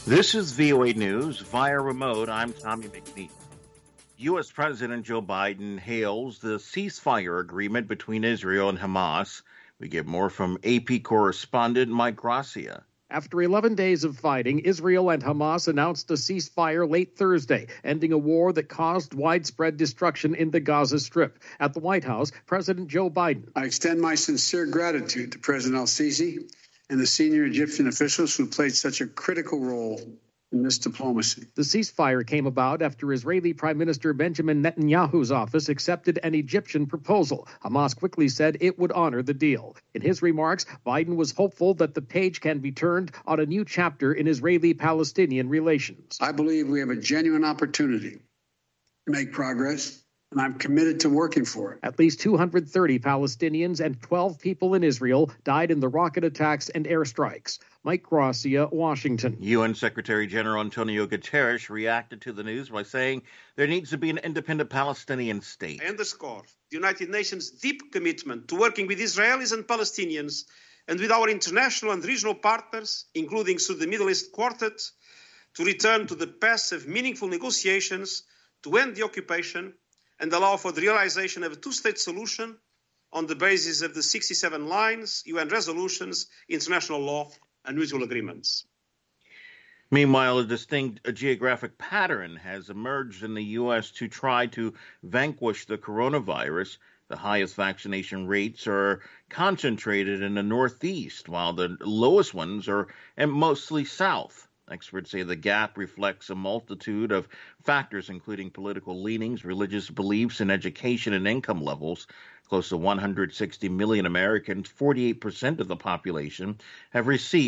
This is VOA News via remote. I'm Tommy McNeil. U.S. President Joe Biden hails the ceasefire agreement between Israel and Hamas. We get more from AP correspondent Mike Gracia. After 11 days of fighting, Israel and Hamas announced a ceasefire late Thursday, ending a war that caused widespread destruction in the Gaza Strip. At the White House, President Joe Biden. I extend my sincere gratitude to President al-Sisi and the senior Egyptian officials who played such a critical role in this diplomacy. The ceasefire came about after Israeli Prime Minister Benjamin Netanyahu's office accepted an Egyptian proposal. Hamas quickly said it would honor the deal. In his remarks, Biden was hopeful that the page can be turned on a new chapter in Israeli-Palestinian relations. I believe we have a genuine opportunity to make progress, and I'm committed to working for it. At least 230 Palestinians and 12 people in Israel died in the rocket attacks and airstrikes. Mike Gracia, Washington. UN Secretary General Antonio Guterres reacted to the news by saying there needs to be an independent Palestinian state. I underscore the United Nations' deep commitment to working with Israelis and Palestinians and with our international and regional partners, including through the Middle East Quartet, to return to the path of meaningful negotiations to end the occupation and allow for the realization of a two-state solution on the basis of the 67 lines, UN resolutions, international law, and mutual agreements. Meanwhile, a distinct geographic pattern has emerged in the U.S. to try to vanquish the coronavirus. The highest vaccination rates are concentrated in the Northeast, while the lowest ones are mostly south. Experts say the gap reflects a multitude of factors, including political leanings, religious beliefs, and education and income levels. Close to 160 million Americans, 48% of the population, have received